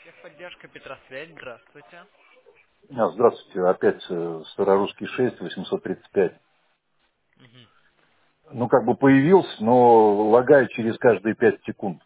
Техподдержка Петросвязь, здравствуйте. Здравствуйте, опять Старорусский 6, 835. Мгм. Ну, как бы появился, но лагает через каждые 5 секунд.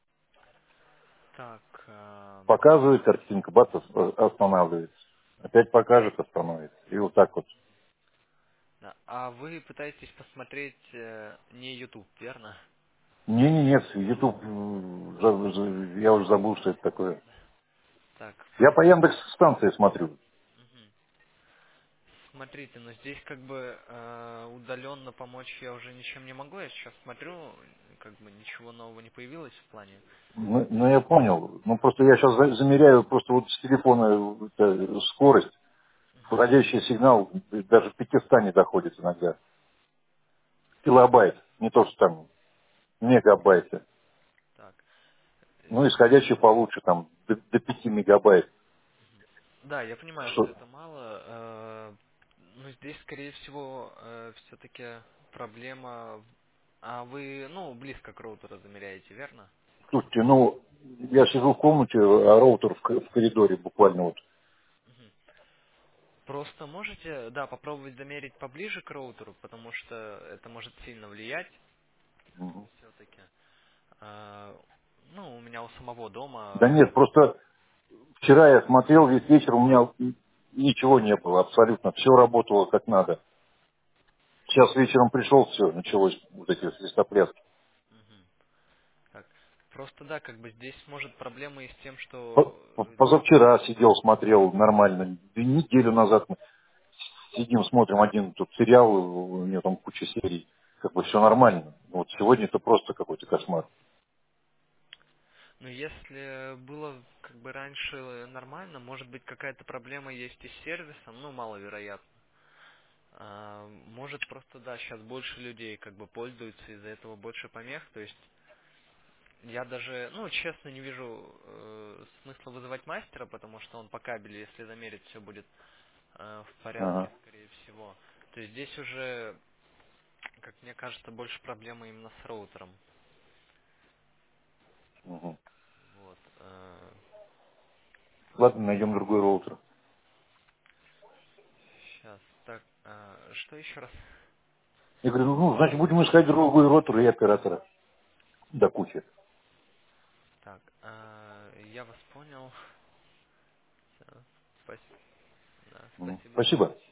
Так, Показывает картинка, бац, останавливается. Опять покажет, остановится. И вот так вот. да. А вы пытаетесь посмотреть не YouTube, верно? Не, нет, YouTube, я уже забыл, что это такое. Так, Я по Яндекс станции смотрю. мгм. Смотрите, но здесь как бы удаленно помочь я уже ничем не могу. Я сейчас смотрю, как бы ничего нового не появилось в плане. Ну, я понял. Ну, просто я сейчас замеряю просто вот с телефона скорость. Мгм. Входящий сигнал даже в 500 не доходит иногда. Килобайт. Не то, что там мегабайты. Так, Ну, исходящий получше, там, до 5 мегабайт. да, я понимаю, что Что, это мало, но здесь, скорее всего, все-таки проблема. А вы, ну, близко к роутеру замеряете, верно? слушайте, ну, я сижу в комнате, а роутер в коридоре буквально вот. Мгм. Просто можете, да, попробовать замерить поближе к роутеру, потому что это может сильно влиять Мгм. все-таки. Ну, у меня у самого дома. Да нет, просто вчера я смотрел весь вечер, у меня ничего не было абсолютно. Все работало как надо. Сейчас вечером пришел, все, началось вот эти свистопляски. Мгм. Так, просто да, как бы здесь может проблема и с тем, По- что Позавчера сидел, смотрел нормально. Неделю назад мы сидим, смотрим один тут сериал, у него там куча серий. Как бы все нормально. Вот сегодня это просто какой-то кошмар. ну, если было как бы раньше нормально, может быть какая-то проблема есть и с сервисом, ну, маловероятно. Может просто, да, сейчас больше людей как бы пользуются, из-за этого больше помех, то есть я даже, ну, честно, не вижу смысла вызывать мастера, потому что он по кабелю, если замерить, все будет в порядке, Ага. скорее всего. То есть здесь уже, как мне кажется, больше проблемы именно с роутером. Мгм. Вот. Ладно, найдем другой роутер. Сейчас. Так, что еще раз? Я говорю, ну, значит, будем искать другой роутер и оператора. До кучи. Так, я вас понял. Всё, да, Мгм. спасибо. Спасибо.